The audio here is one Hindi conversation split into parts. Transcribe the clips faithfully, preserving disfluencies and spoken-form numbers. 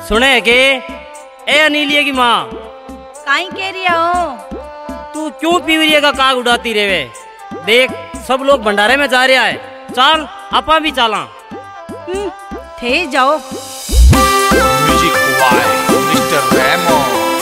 सुने के ए अनिलिया की माँ काई कह रही हो? तू क्यों पीवरिया का काग उड़ाती रेवे? देख सब लोग भंडारे में जा रहा है, चल अपा भी चला। थे जाओ। Music by mister Remo.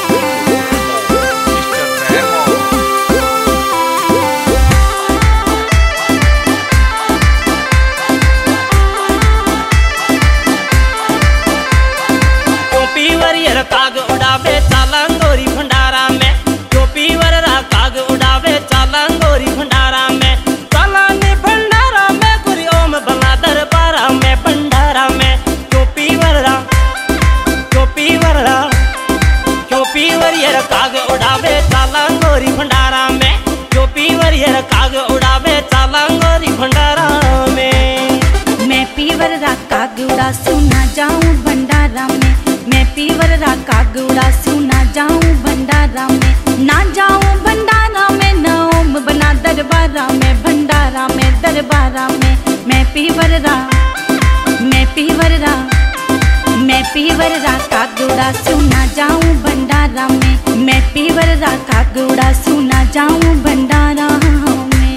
काग उड़ावे चालंगोरी भंडारा में, जो पीवर रा काग उड़ावे चालंगोरी भंडारा में, चालाने भंडारा में गुरी ओम बना दरबारा में, भंडारा में जो पीवर रा जो पीवर रा जो पीवर ये काग उड़ावे चालंगोरी भंडारा में, जो पीवर ये काग उड़ावे चालंगोरी भंडारा में। मैं पीवर रा काग उड़ा सुना जाऊं भंडारा में, मैं पीवर रा काग उड़ा सुना जाऊं भंडारा में, ना जाऊं भंडारा में ना ओम बना दरबारा में, भंडारा में दरबारा में। मैं पीवर रा मैं पीवर रा मैं पीवर रा काग उड़ा सुना जाऊं भंडारा में, मैं पीवर रा काग उड़ा सुना जाऊं भंडारा में।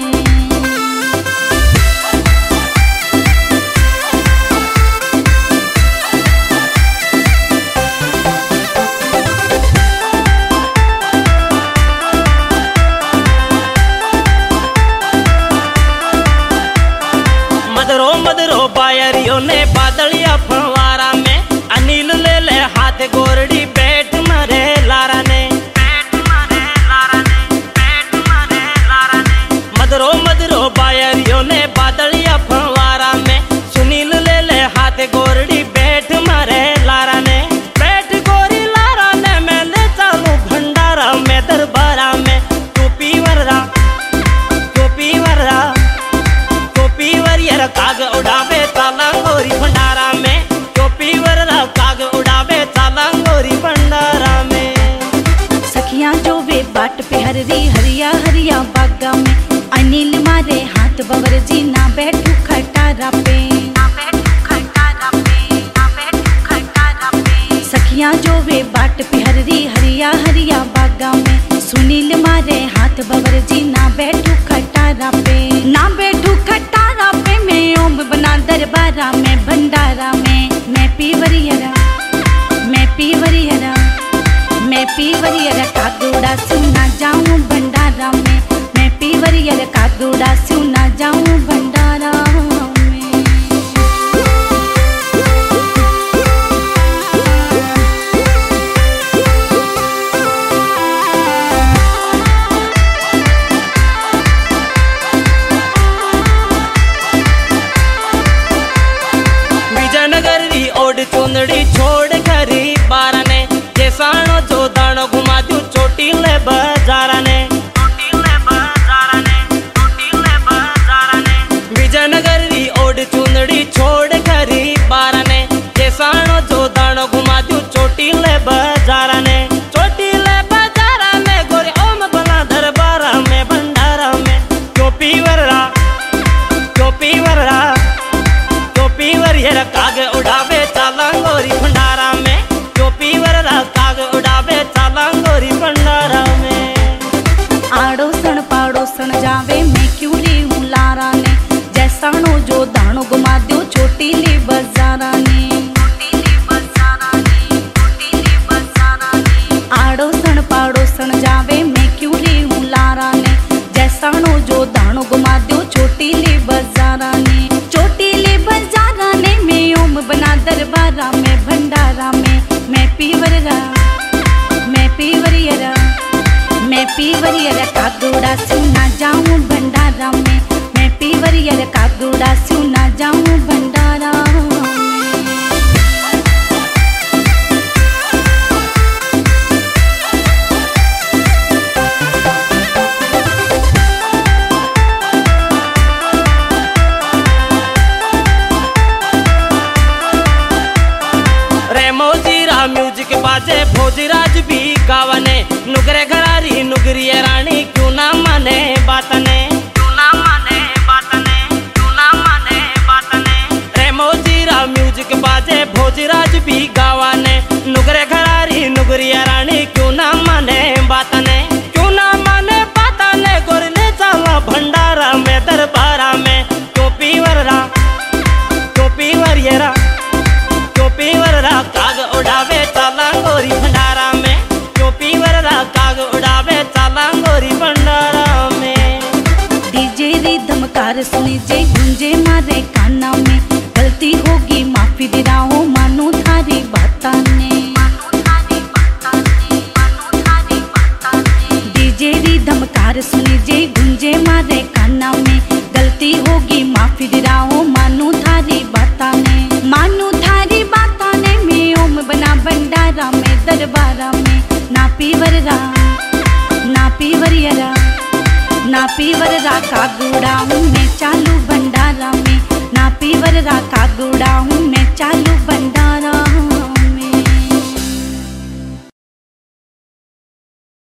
मदरो मदरो बायरियों ने बादलिया फंवारा में, अनिल ले ले हाथ गोरड़ी बैठ मरे लारा ने, बैठ मरे लारा ने, बैठ मरे लारा ने। मदरो मदरो बायरियों ने बादलिया फंवारा में, सुनील ले ले हाथ गोरड़ी बैठ मरे लारा ने, बैठ गोरी लारा ने। मैं ले चालू भंडारा में दरबारा में, तू पीवर रा तू पीवर रा काग उड़ावे चालंगोरी भंडारा में, जो पीवर रा काग उड़ावे चालंगोरी भंडारा में। सखियां जो वे बाट पे हरी हरिया हरिया बागा में, अनिल मारे हाथ बवर जी ना बैठू खटारा पे, ना बैठू खटारा पे, ना बैठू खटारा पे। सखियां जो वे बाट पे हरी हरिया हरिया बागा में, सुनील मारे हाथ बवर जी ना बैठू खटारा पे, ना बैठू खटारा पे। मैं ओम बना दरबारा में, भंडारा में। मैं पीवरिया मैं पीवरिया मैं पीवरिया काग उड़ा सुना जाऊं भंडारा में, मैं पीवरिया काग उड़ा सुना जाऊं भंडारा में। चुंदड़ी छोड़ करी बारा ने, ये सानो जो दानो घुमा दू चोटी ले बाजारा ने, चोटी ले बाजारा ने, चोटी ले बाजारा ने। विजयनगर री ओड चुंदड़ी छोड़ करी बारा ने, ये सानो जो दानो घुमा दू चोटी ले बाजारा ने, चोटी ले बाजारा में गोरे ओम बना दरबारा में, भंडारा में। जो पीवर रा जो पीवर रा जो पीवर ये काग उड़ावे चालंगोरी भंडारा में, जो पीवर रा काग उड़ावे चालंगोरी भंडारा में। आड़ोसन पाड़ोसन जावे मैं क्यों रे हूँ लारा ने, जैसानो जो दानो घुमा दो छोटी ले बाजारा ने, आड़ोसन पाड़ोसन जावे मैं क्यों रे हूँ लारा ने, जैसानो जो दानो घुमा दो छोटी ले बाजारा ने, छोटी ले बाजारा ने। मैं ओम बना दरबारा में, भंडारा में। मैं पीवरिया मैं पीवरिया मैं पीवरिया काग उड़ा सुना जाऊं भंडारा में, मैं पीवरिया काग उड़ा सुना जाऊं भंडारा में। म्यूजिक बाजे भोजराज भी गावने, नुगरे घरारी नुगरी रानी क्यों ना माने बातने, क्यों ना माने बातने, क्यों ना माने बातने। रे मोजीरा म्यूजिक बाजे भोजराज भी गावने, दरबारा में। ना पीवर रा ना पीवरियरा ना पीवर रा का गुड़ा हूँ मैं चालू भंडारा में। ना पीवर रा का गुड़ा हूँ मैं चालू भंडारा